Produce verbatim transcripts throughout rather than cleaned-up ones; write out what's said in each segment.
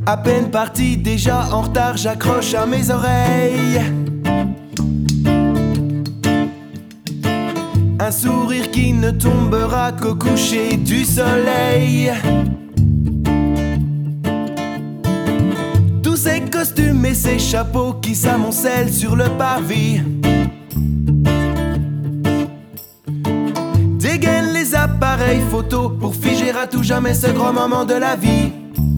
À peine parti, déjà en retard, j'accroche à mes oreilles un sourire qui ne tombera qu'au coucher du soleil. Tous ces costumes et ces chapeaux qui s'amoncellent sur le parvis dégainent les appareils photo pour figer à tout jamais ce grand moment de la vie.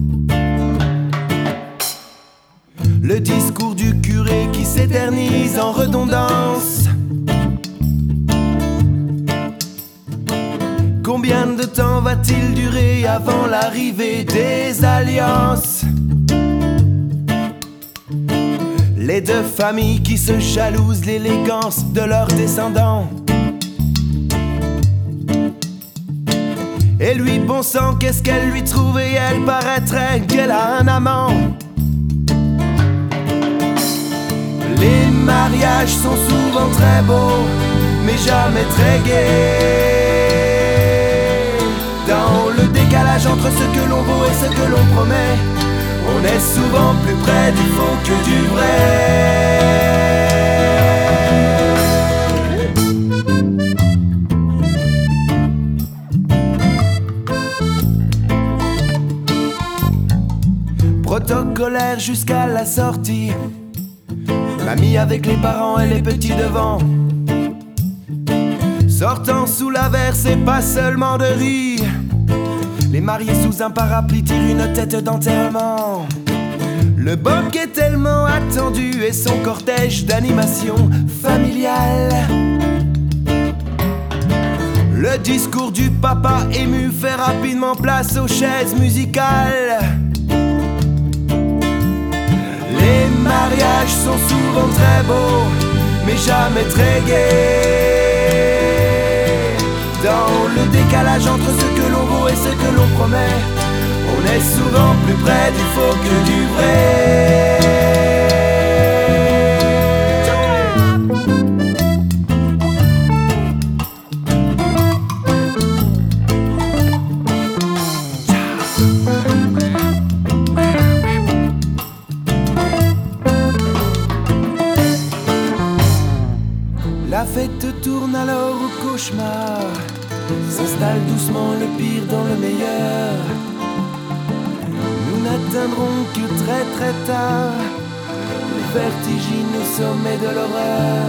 Le discours du curé qui s'éternise en redondance. Combien de temps va-t-il durer avant l'arrivée des alliances? Les deux familles qui se jalousent l'élégance de leurs descendants. Et lui, bon sang, qu'est-ce qu'elle lui trouve? Et elle paraîtrait qu'elle a un amant. Les mariages sont souvent très beaux, mais jamais très gais. Dans le décalage entre ce que l'on vaut et ce que l'on promet, on est souvent plus près du faux que du vrai. Protocolaire jusqu'à la sortie, mamie avec les parents et les petits devant. Sortant sous l'averse, c'est pas seulement de rire. Les mariés sous un parapluie tirent une tête d'enterrement. Le boc est tellement attendu et son cortège d'animation familiale. Le discours du papa ému fait rapidement place aux chaises musicales. Les mariages sont souvent très beaux, mais jamais très gais. Dans le décalage entre ce que l'on vaut et ce que l'on promet, on est souvent plus près du faux que du La fête tourne alors au cauchemar. S'installe doucement le pire dans le meilleur. Nous n'atteindrons que très très tard le vertigineux sommet de l'horreur.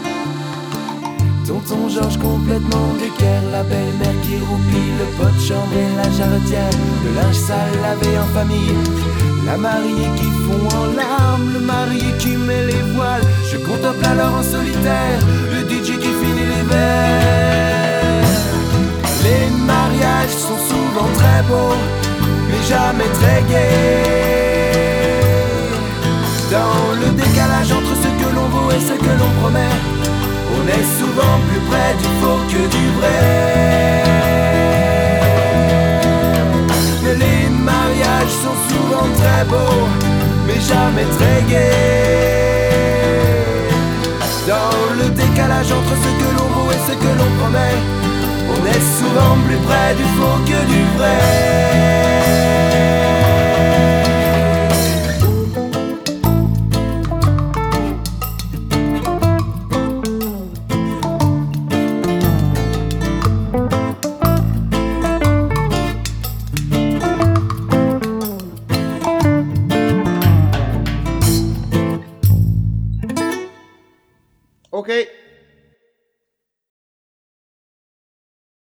Tonton Georges complètement d'équerre, la belle-mère qui roupille, le pot de chambre et la jarretière, le linge sale lavé en famille, la mariée qui fond en larmes, le marié qui met les voiles. Je contemple alors en solitaire le D J qui finit les verres. Les mariages sont souvent très beaux, mais jamais très gais. Dans le décalage entre ce que l'on vaut et ce que l'on promet, on est souvent plus près du faux que du vrai. Les mariages sont souvent très beaux, mais jamais très gais. Dans le décalage entre ce que l'on vaut et ce que l'on promet, on est souvent plus près du faux que du vrai. Okay.